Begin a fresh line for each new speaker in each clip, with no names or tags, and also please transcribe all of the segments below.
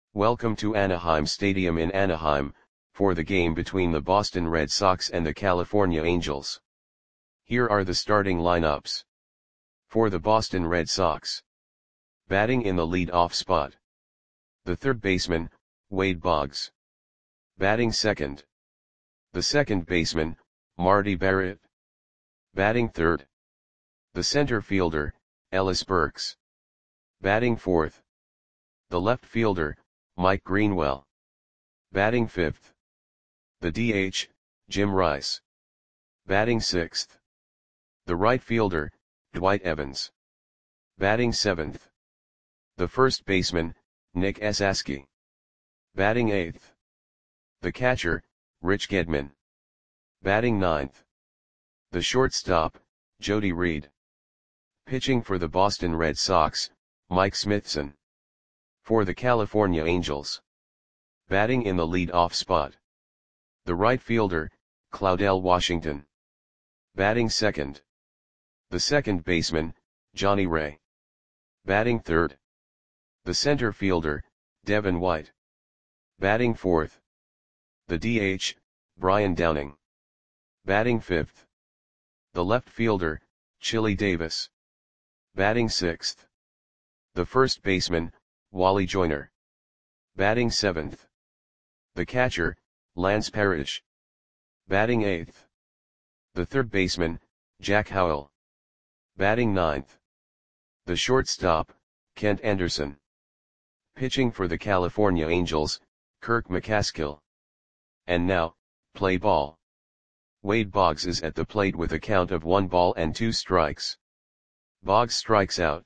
Welcome to Anaheim Stadium in Anaheim, for the game between the Boston Red Sox and the California Angels. Here are the starting lineups. For the Boston Red Sox. Batting in the lead-off spot. The third baseman, Wade Boggs. Batting second. The second baseman, Marty Barrett. Batting third. The center fielder, Ellis Burks. Batting fourth. The left fielder, Mike Greenwell. Batting fifth. The DH, Jim Rice. Batting sixth. The right fielder, Dwight Evans. Batting seventh. The first baseman, Nick Esasky. Batting eighth. The catcher, Rich Gedman. Batting ninth. The shortstop, Jody Reed. Pitching for the Boston Red Sox, Mike Smithson. For the California Angels. Batting in the lead-off spot. The right fielder, Claudell Washington. Batting second. The second baseman, Johnny Ray. Batting third. The center fielder, Devin White. Batting fourth. The DH, Brian Downing. Batting fifth. The left fielder, Chili Davis. Batting sixth. The first baseman, Wally Joyner. Batting seventh. The catcher, Lance Parrish. Batting eighth. The third baseman, Jack Howell. Batting ninth. The shortstop, Kent Anderson. Pitching for the California Angels, Kirk McCaskill. And now, play ball. Wade Boggs is at the plate with a count of 1 ball and 2 strikes. Boggs strikes out.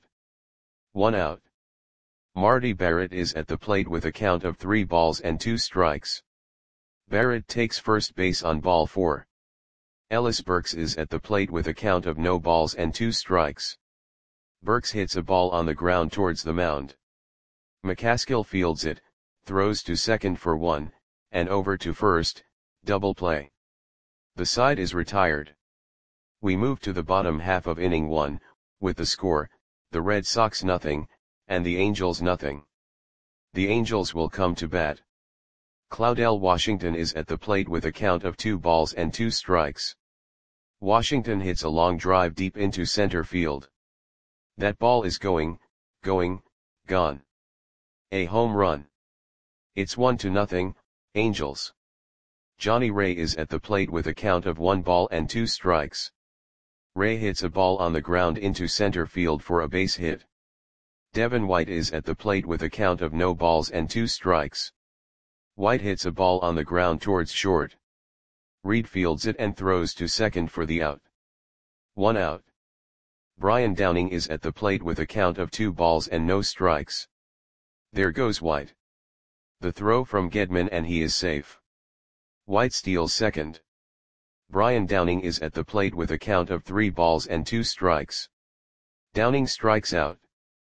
1 out. Marty Barrett is at the plate with a count of 3 balls and 2 strikes. Barrett takes first base on ball 4. Ellis Burks is at the plate with a count of no balls and 2 strikes. Burks hits a ball on the ground towards the mound. McCaskill fields it, throws to second for 1, and over to first, double play. The side is retired. We move to the bottom half of inning 1, with the score, the Red Sox nothing, and the Angels nothing. The Angels will come to bat. Claudell Washington is at the plate with a count of 2 balls and 2 strikes. Washington hits a long drive deep into center field. That ball is going, gone. A home run. It's 1-0, Angels. Johnny Ray is at the plate with a count of 1 ball and 2 strikes. Ray hits a ball on the ground into center field for a base hit. Devin White is at the plate with a count of no balls and 2 strikes. White hits a ball on the ground towards short. Reed fields it and throws to second for the out. 1 out. Brian Downing is at the plate with a count of 2 balls and no strikes. There goes White. The throw from Gedman and he is safe. White steals second. Brian Downing is at the plate with a count of 3 balls and 2 strikes. Downing strikes out.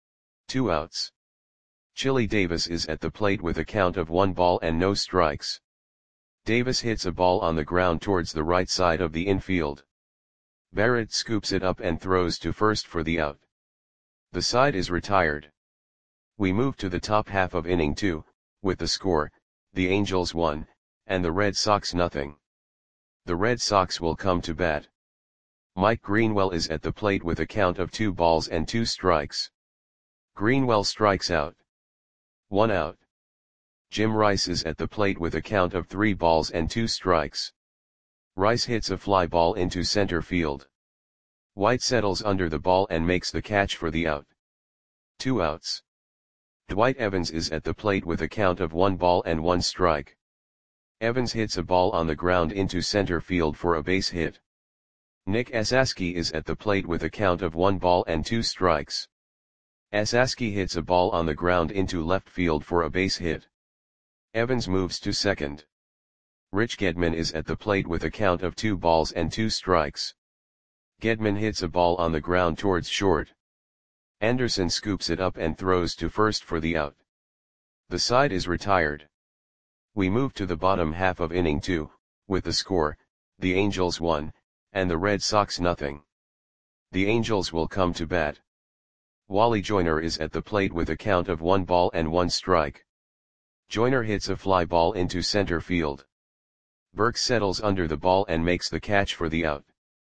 2 outs. Chili Davis is at the plate with a count of 1 ball and no strikes. Davis hits a ball on the ground towards the right side of the infield. Barrett scoops it up and throws to first for the out. The side is retired. We move to the top half of inning 2, with the score, the Angels 1, and the Red Sox nothing. The Red Sox will come to bat. Mike Greenwell is at the plate with a count of 2 balls and 2 strikes. Greenwell strikes out. 1 out. Jim Rice is at the plate with a count of 3 balls and 2 strikes. Rice hits a fly ball into center field. White settles under the ball and makes the catch for the out. 2 outs. Dwight Evans is at the plate with a count of 1 ball and 1 strike. Evans hits a ball on the ground into center field for a base hit. Nick Esasky is at the plate with a count of 1 ball and 2 strikes. Esasky hits a ball on the ground into left field for a base hit. Evans moves to second. Rich Gedman is at the plate with a count of 2 balls and 2 strikes. Gedman hits a ball on the ground towards short. Anderson scoops it up and throws to first for the out. The side is retired. We move to the bottom half of inning 2, with the score, the Angels 1, and the Red Sox nothing. The Angels will come to bat. Wally Joyner is at the plate with a count of 1 ball and 1 strike. Joyner hits a fly ball into center field. Burks settles under the ball and makes the catch for the out.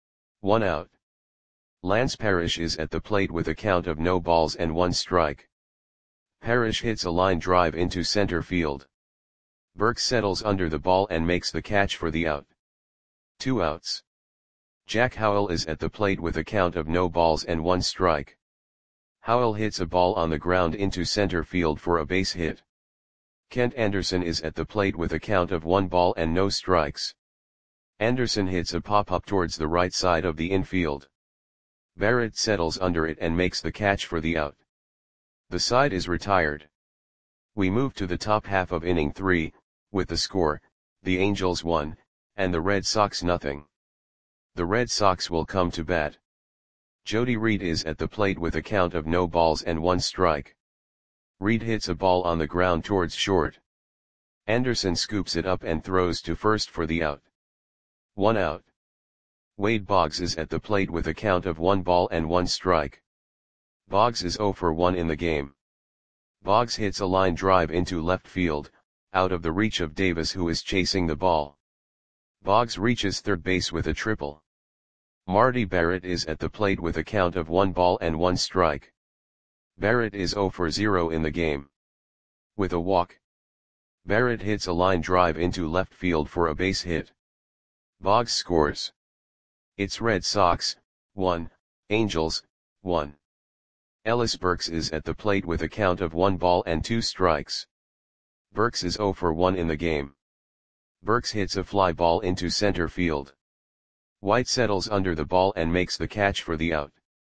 1 out. Lance Parrish is at the plate with a count of no balls and 1 strike. Parrish hits a line drive into center field. Burks settles under the ball and makes the catch for the out. 2 outs. Jack Howell is at the plate with a count of no balls and 1 strike. Howell hits a ball on the ground into center field for a base hit. Kent Anderson is at the plate with a count of 1 ball and no strikes. Anderson hits a pop-up towards the right side of the infield. Barrett settles under it and makes the catch for the out. The side is retired. We move to the top half of inning 3, with the score, the Angels 1, and the Red Sox nothing. The Red Sox will come to bat. Jody Reed is at the plate with a count of no balls and 1 strike. Reed hits a ball on the ground towards short. Anderson scoops it up and throws to first for the out. 1 out. Wade Boggs is at the plate with a count of 1 ball and 1 strike. Boggs is 0 for 1 in the game. Boggs hits a line drive into left field, out of the reach of Davis who is chasing the ball. Boggs reaches third base with a triple. Marty Barrett is at the plate with a count of 1 ball and 1 strike. Barrett is 0 for 0 in the game. With a walk. Barrett hits a line drive into left field for a base hit. Boggs scores. It's Red Sox, 1, Angels, 1. Ellis Burks is at the plate with a count of 1 ball and 2 strikes. Burks is 0 for 1 in the game. Burks hits a fly ball into center field. White settles under the ball and makes the catch for the out.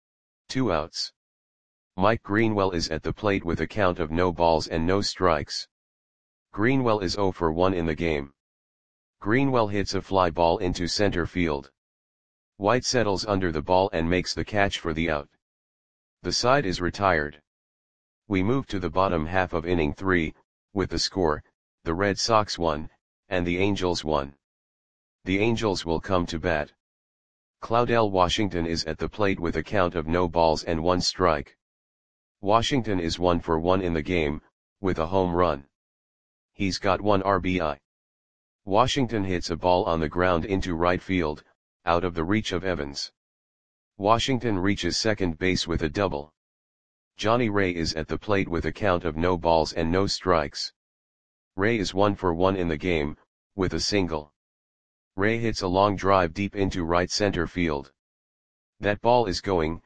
2 outs. Mike Greenwell is at the plate with a count of no balls and no strikes. Greenwell is 0 for 1 in the game. Greenwell hits a fly ball into center field. White settles under the ball and makes the catch for the out. The side is retired. We move to the bottom half of inning 3, with the score, the Red Sox 1, and the Angels 1. The Angels will come to bat. Claudell Washington is at the plate with a count of no balls and 1 strike. Washington is 1 for 1 in the game, with a home run. He's got 1 RBI. Washington hits a ball on the ground into right field, out of the reach of Evans. Washington reaches second base with a double. Johnny Ray is at the plate with a count of no balls and no strikes. Ray is 1 for 1 in the game, with a single. Ray hits a long drive deep into right center field. That ball is gone.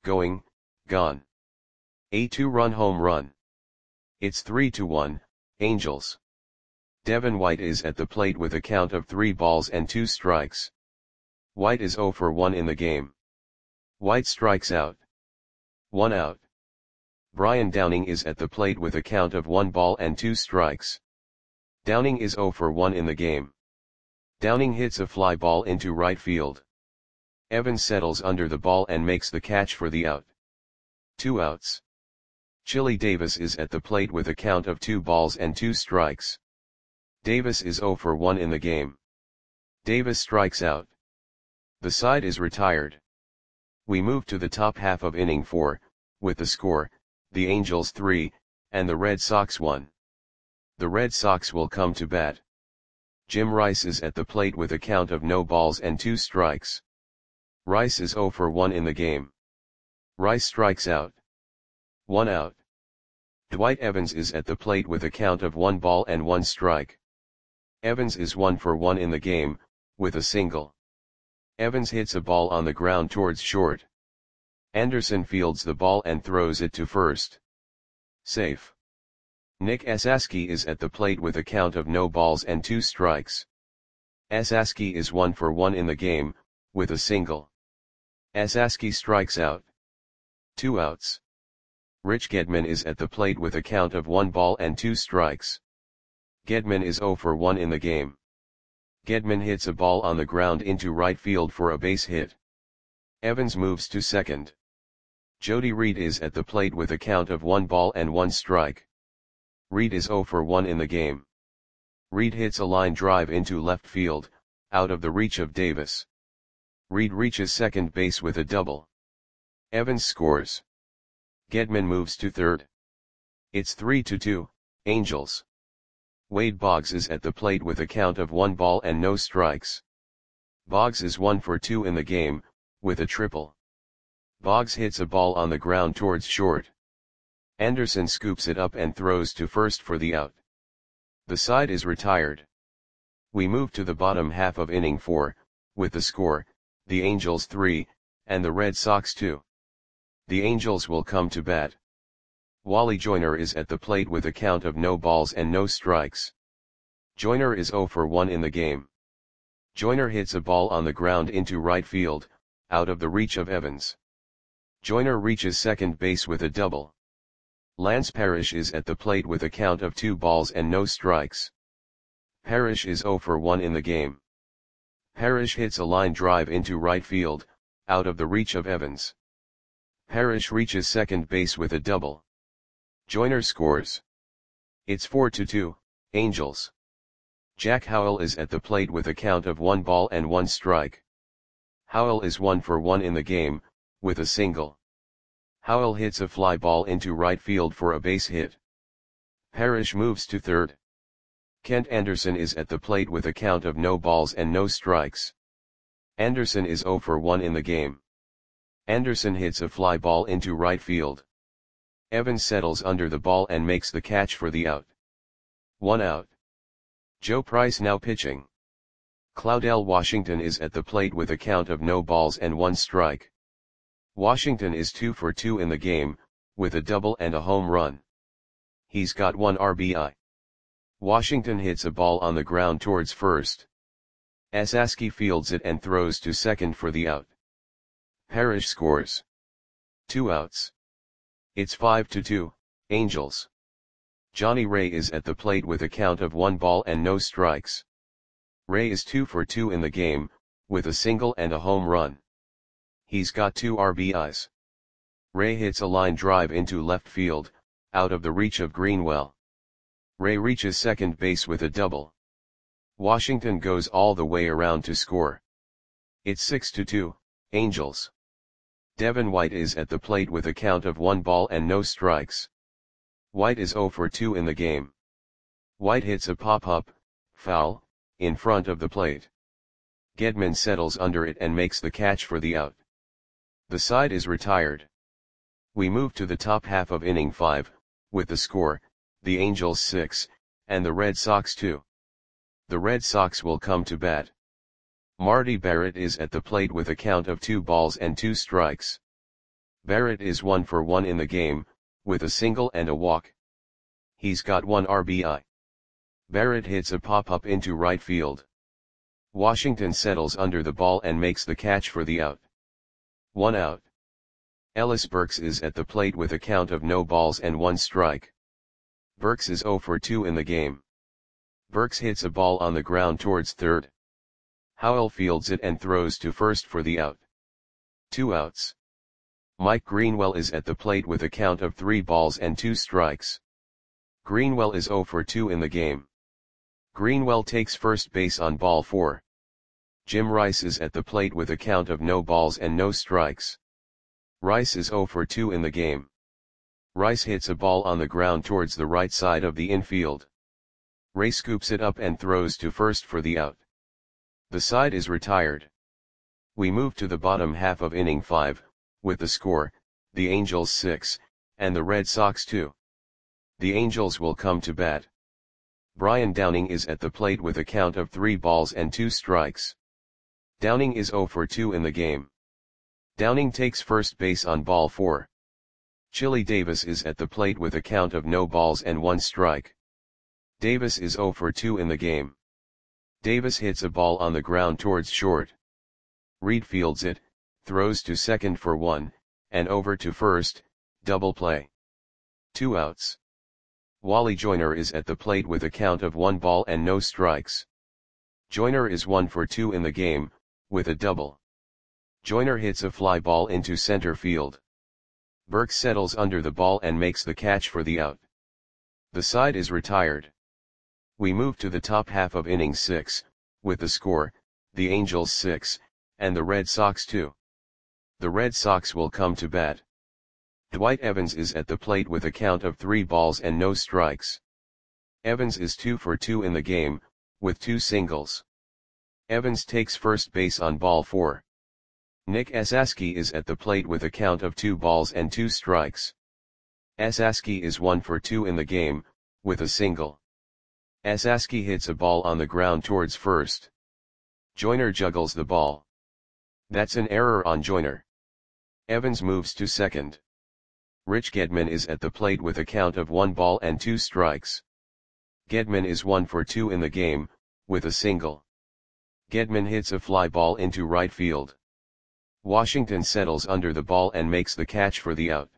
A 2-run home run. It's 3-1, Angels. Devin White is at the plate with a count of 3 balls and 2 strikes. White is 0 for 1 in the game. White strikes out. 1 out. Brian Downing is at the plate with a count of 1 ball and 2 strikes. Downing is 0 for 1 in the game. Downing hits a fly ball into right field. Evans settles under the ball and makes the catch for the out. 2 outs. Chili Davis is at the plate with a count of 2 balls and 2 strikes. Davis is 0 for 1 in the game. Davis strikes out. The side is retired. We move to the top half of inning 4, with the score, the Angels 3, and the Red Sox 1. The Red Sox will come to bat. Jim Rice is at the plate with a count of no balls and 2 strikes. Rice is 0 for 1 in the game. Rice strikes out. 1 out. Dwight Evans is at the plate with a count of 1 ball and 1 strike. Evans is 1 for 1 in the game, with a single. Evans hits a ball on the ground towards short. Anderson fields the ball and throws it to first. Safe. Nick Esaski is at the plate with a count of no balls and 2 strikes. Esaski is 1 for 1 in the game, with a single. Esaski strikes out. 2 outs. Rich Gedman is at the plate with a count of 1 ball and 2 strikes. Gedman is 0 for 1 in the game. Gedman hits a ball on the ground into right field for a base hit. Evans moves to second. Jody Reed is at the plate with a count of 1 ball and 1 strike. Reed is 0 for 1 in the game. Reed hits a line drive into left field, out of the reach of Davis. Reed reaches second base with a double. Evans scores. Gedman moves to third. It's 3-2, Angels. Wade Boggs is at the plate with a count of 1 ball and no strikes. Boggs is 1 for 2 in the game, with a triple. Boggs hits a ball on the ground towards short. Anderson scoops it up and throws to first for the out. The side is retired. We move to the bottom half of inning 4, with the score, the Angels 3, and the Red Sox 2. The Angels will come to bat. Wally Joyner is at the plate with a count of no balls and no strikes. Joyner is 0 for 1 in the game. Joyner hits a ball on the ground into right field, out of the reach of Evans. Joyner reaches second base with a double. Lance Parrish is at the plate with a count of 2 balls and no strikes. Parrish is 0 for 1 in the game. Parrish hits a line drive into right field, out of the reach of Evans. Parrish reaches second base with a double. Joyner scores. It's 4-2, Angels. Jack Howell is at the plate with a count of 1 ball and 1 strike. Howell is 1 for 1 in the game, with a single. Howell hits a fly ball into right field for a base hit. Parrish moves to third. Kent Anderson is at the plate with a count of no balls and no strikes. Anderson is 0 for 1 in the game. Anderson hits a fly ball into right field. Evans settles under the ball and makes the catch for the out. 1 out. Joe Price now pitching. Claudell Washington is at the plate with a count of no balls and 1 strike. Washington is 2 for 2 in the game, with a double and a home run. He's got 1 RBI. Washington hits a ball on the ground towards first. Esaski fields it and throws to second for the out. Parrish scores. 2 outs. It's 5-2, Angels. Johnny Ray is at the plate with a count of 1 ball and no strikes. Ray is 2 for 2 in the game, with a single and a home run. He's got 2 RBIs. Ray hits a line drive into left field, out of the reach of Greenwell. Ray reaches second base with a double. Washington goes all the way around to score. It's 6-2, Angels. Devin White is at the plate with a count of 1 ball and no strikes. White is 0 for 2 in the game. White hits a pop-up, foul, in front of the plate. Gedman settles under it and makes the catch for the out. The side is retired. We move to the top half of inning 5, with the score, the Angels 6, and the Red Sox 2. The Red Sox will come to bat. Marty Barrett is at the plate with a count of 2 balls and 2 strikes. Barrett is 1 for 1 in the game, with a single and a walk. He's got 1 RBI. Barrett hits a pop-up into right field. Washington settles under the ball and makes the catch for the out. 1 out. Ellis Burks is at the plate with a count of no balls and 1 strike. Burks is 0 for 2 in the game. Burks hits a ball on the ground towards third. Howell fields it and throws to first for the out. 2 outs. Mike Greenwell is at the plate with a count of 3 balls and 2 strikes. Greenwell is 0 for 2 in the game. Greenwell takes first base on ball 4. Jim Rice is at the plate with a count of no balls and no strikes. Rice is 0 for 2 in the game. Rice hits a ball on the ground towards the right side of the infield. Ray scoops it up and throws to first for the out. The side is retired. We move to the bottom half of inning 5, with the score, the Angels 6, and the Red Sox 2. The Angels will come to bat. Brian Downing is at the plate with a count of 3 balls and 2 strikes. Downing is 0 for 2 in the game. Downing takes first base on ball 4. Chili Davis is at the plate with a count of no balls and 1 strike. Davis is 0 for 2 in the game. Davis hits a ball on the ground towards short. Reed fields it, throws to second for 1, and over to first, double play. 2 outs. Wally Joyner is at the plate with a count of 1 ball and no strikes. Joyner is 1 for 2 in the game, with a double. Joyner hits a fly ball into center field. Burks settles under the ball and makes the catch for the out. The side is retired. We move to the top half of inning 6, with the score, the Angels 6, and the Red Sox 2. The Red Sox will come to bat. Dwight Evans is at the plate with a count of 3 balls and no strikes. Evans is 2 for 2 in the game, with 2 singles. Evans takes first base on ball 4. Nick Esaski is at the plate with a count of 2 balls and 2 strikes. Esaski is 1 for 2 in the game, with a single. Esaski hits a ball on the ground towards first. Joyner juggles the ball. That's an error on Joyner. Evans moves to second. Rich Gedman is at the plate with a count of 1 ball and 2 strikes. Gedman is 1 for 2 in the game, with a single. Gedman hits a fly ball into right field. Washington settles under the ball and makes the catch for the out.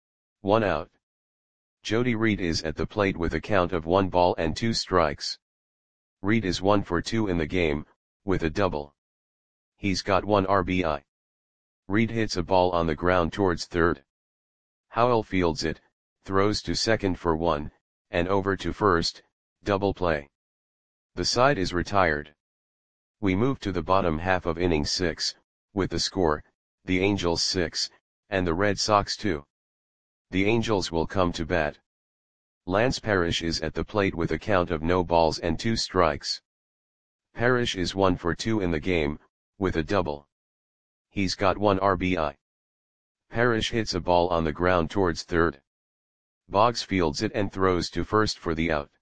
1 out. Jody Reed is at the plate with a count of 1 ball and 2 strikes. Reed is 1 for 2 in the game, with a double. He's got 1 RBI. Reed hits a ball on the ground towards third. Howell fields it, throws to second for 1, and over to first, double play. The side is retired. We move to the bottom half of inning 6, with the score, the Angels 6, and the Red Sox 2. The Angels will come to bat. Lance Parrish is at the plate with a count of no balls and 2 strikes. Parrish is 1 for 2 in the game, with a double. He's got 1 RBI. Parrish hits a ball on the ground towards third. Boggs fields it and throws to first for the out.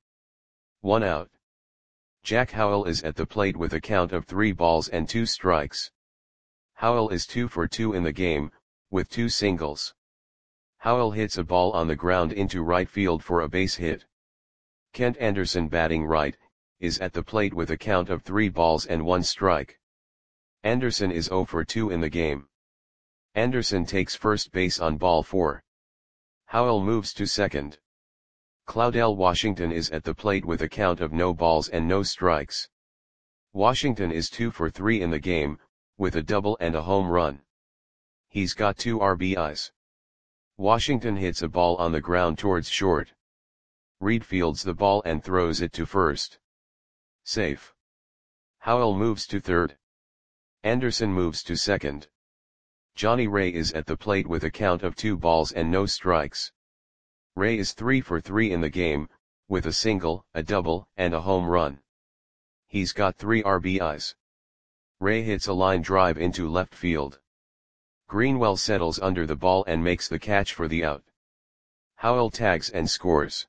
1 out. Jack Howell is at the plate with a count of 3 balls and 2 strikes. Howell is 2 for 2 in the game, with 2 singles. Howell hits a ball on the ground into right field for a base hit. Kent Anderson, batting right, is at the plate with a count of 3 balls and 1 strike. Anderson is 0 for 2 in the game. Anderson takes first base on ball 4. Howell moves to second. Claudell Washington is at the plate with a count of no balls and no strikes. Washington is 2 for 3 in the game, with a double and a home run. He's got 2 RBIs. Washington hits a ball on the ground towards short. Reed fields the ball and throws it to first. Safe. Howell moves to third. Anderson moves to second. Johnny Ray is at the plate with a count of 2 balls and no strikes. Ray is 3 for 3 in the game, with a single, a double, and a home run. He's got 3 RBIs. Ray hits a line drive into left field. Greenwell settles under the ball and makes the catch for the out. Howell tags and scores.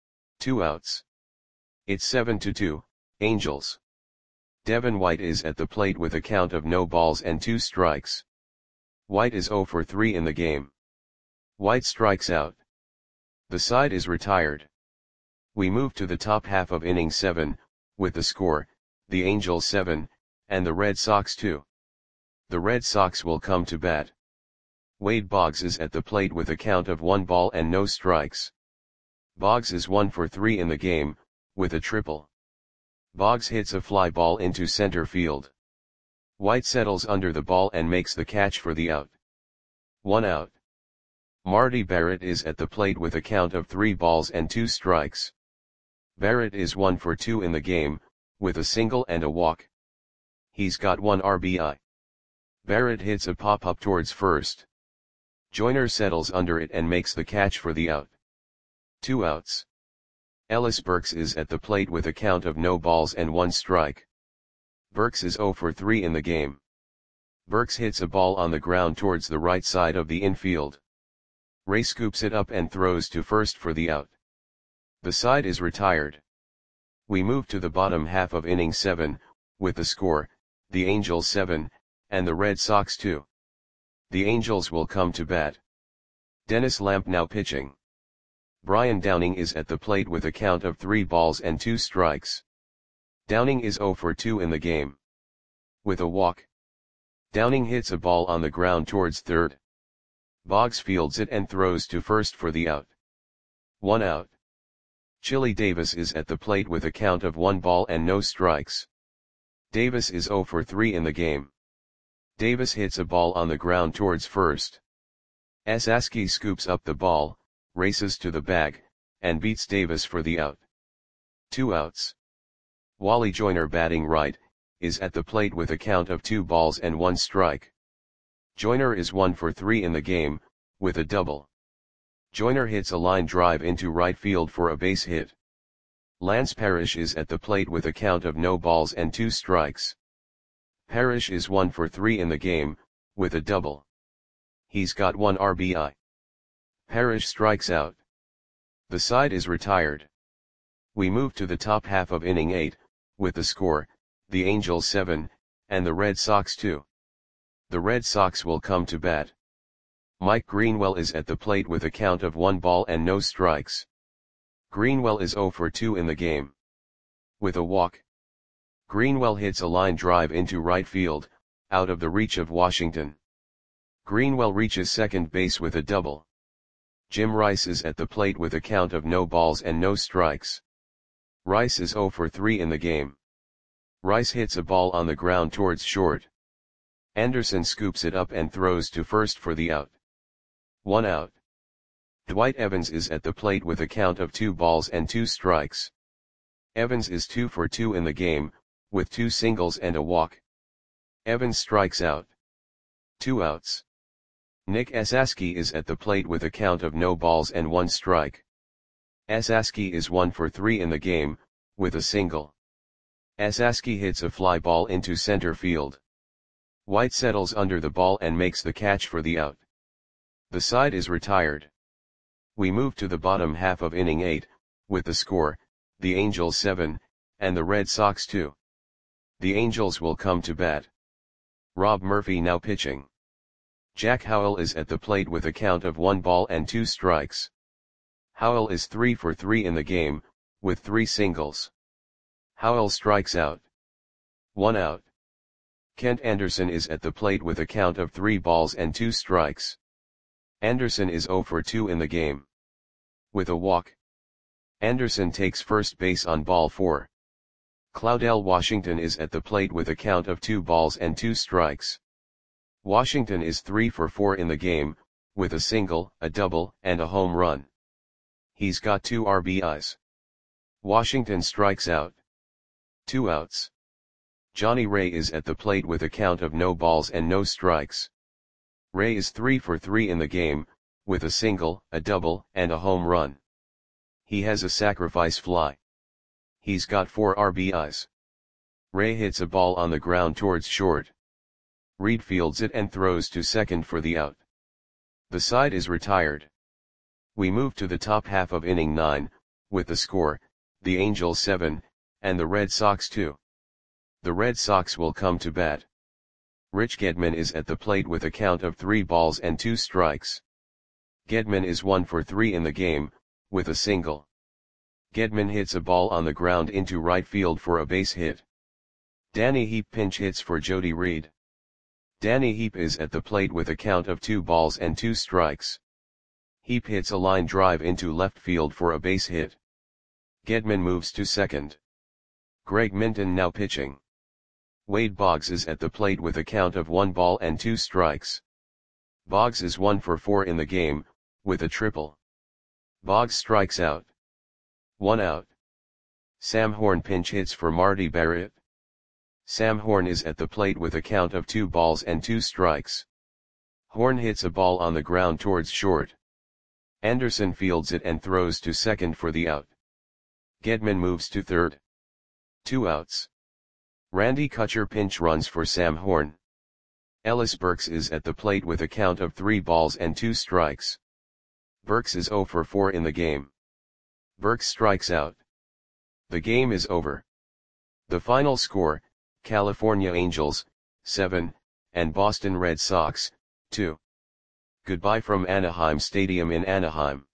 2 outs. It's 7-2, Angels. Devin White is at the plate with a count of no balls and 2 strikes. White is 0 for 3 in the game. White strikes out. The side is retired. We move to the top half of inning 7, with the score, the Angels 7, and the Red Sox 2. The Red Sox will come to bat. Wade Boggs is at the plate with a count of 1 ball and no strikes. Boggs is 1 for 3 in the game, with a triple. Boggs hits a fly ball into center field. White settles under the ball and makes the catch for the out. 1 out. Marty Barrett is at the plate with a count of 3 balls and 2 strikes. Barrett is 1 for 2 in the game, with a single and a walk. He's got 1 RBI. Barrett hits a pop-up towards first. Joyner settles under it and makes the catch for the out. 2 outs. Ellis Burks is at the plate with a count of no balls and 1 strike. Burks is 0 for 3 in the game. Burks hits a ball on the ground towards the right side of the infield. Ray scoops it up and throws to first for the out. The side is retired. We move to the bottom half of inning 7, with the score, the Angels 7, and the Red Sox 2. The Angels will come to bat. Dennis Lamp now pitching. Brian Downing is at the plate with a count of 3 balls and 2 strikes. Downing is 0 for 2 in the game. With a walk. Downing hits a ball on the ground towards third. Boggs fields it and throws to first for the out. 1 out. Chili Davis is at the plate with a count of 1 ball and no strikes. Davis is 0 for 3 in the game. Davis hits a ball on the ground towards first. Esaski scoops up the ball, races to the bag, and beats Davis for the out. 2 outs. Wally Joyner, batting right, is at the plate with a count of 2 balls and 1 strike. Joyner is 1 for 3 in the game, with a double. Joyner hits a line drive into right field for a base hit. Lance Parrish is at the plate with a count of no balls and 2 strikes. Parrish is 1 for 3 in the game, with a double. He's got 1 RBI. Parrish strikes out. The side is retired. We move to the top half of inning 8, with the score, the Angels 7, and the Red Sox 2. The Red Sox will come to bat. Mike Greenwell is at the plate with a count of 1 ball and no strikes. Greenwell is 0 for 2 in the game. With a walk. Greenwell hits a line drive into right field, out of the reach of Washington. Greenwell reaches second base with a double. Jim Rice is at the plate with a count of no balls and no strikes. Rice is 0 for 3 in the game. Rice hits a ball on the ground towards short. Anderson scoops it up and throws to first for the out. 1 out. Dwight Evans is at the plate with a count of 2 balls and 2 strikes. Evans is 2 for 2 in the game, with 2 singles and a walk. Evans strikes out. 2 outs. Nick Esaski is at the plate with a count of no balls and 1 strike. Esaski is 1 for 3 in the game, with a single. Esaski hits a fly ball into center field. White settles under the ball and makes the catch for the out. The side is retired. We move to the bottom half of inning 8, with the score, the Angels 7, and the Red Sox 2. The Angels will come to bat. Rob Murphy now pitching. Jack Howell is at the plate with a count of 1 ball and 2 strikes. Howell is 3 for 3 in the game, with 3 singles. Howell strikes out. 1 out. Kent Anderson is at the plate with a count of 3 balls and 2 strikes. Anderson is 0 for 2 in the game. With a walk. Anderson takes first base on ball 4. Claudell Washington is at the plate with a count of 2 balls and 2 strikes. Washington is 3 for 4 in the game, with a single, a double, and a home run. He's got 2 RBIs. Washington strikes out. 2 outs. Johnny Ray is at the plate with a count of no balls and no strikes. Ray is 3 for 3 in the game, with a single, a double, and a home run. He has a sacrifice fly. He's got 4 RBIs. Ray hits a ball on the ground towards short. Reed fields it and throws to second for the out. The side is retired. We move to the top half of inning 9, with the score, the Angels 7, and the Red Sox 2. The Red Sox will come to bat. Rich Gedman is at the plate with a count of 3 balls and 2 strikes. Gedman is 1 for 3 in the game, with a single. Gedman hits a ball on the ground into right field for a base hit. Danny Heap pinch hits for Jody Reed. Danny Heap is at the plate with a count of 2 balls and 2 strikes. Heap hits a line drive into left field for a base hit. Gedman moves to second. Greg Minton now pitching. Wade Boggs is at the plate with a count of 1 ball and 2 strikes. Boggs is 1 for 4 in the game, with a triple. Boggs strikes out. 1 out. Sam Horn pinch hits for Marty Barrett. Sam Horn is at the plate with a count of 2 balls and 2 strikes. Horn hits a ball on the ground towards short. Anderson fields it and throws to second for the out. Gedman moves to third. 2 outs. Randy Kutcher pinch runs for Sam Horn. Ellis Burks is at the plate with a count of 3 balls and 2 strikes. Burks is 0 for 4 in the game. Burks strikes out. The game is over. The final score, California Angels, 7, and Boston Red Sox, 2. Goodbye from Anaheim Stadium in Anaheim.